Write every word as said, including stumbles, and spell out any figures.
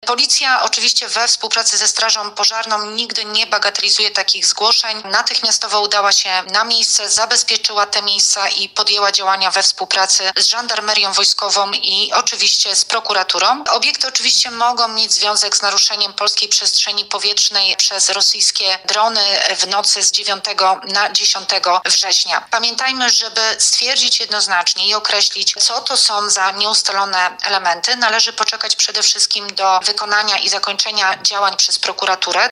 Policja oczywiście we współpracy ze Strażą Pożarną nigdy nie bagatelizuje takich zgłoszeń. Natychmiastowo udała się na miejsce, zabezpieczyła te miejsca i podjęła działania we współpracy z żandarmerią wojskową i oczywiście z prokuraturą. Obiekty oczywiście mogą mieć związek z naruszeniem polskiej przestrzeni powietrznej przez rosyjskie drony w nocy z dziewiątego na dziesiątego września. Pamiętajmy, żeby stwierdzić jednoznacznie i określić, co to są za nieustalone elementy, należy poczekać przede wszystkim do wykonania i zakończenia działań przez prokuraturę.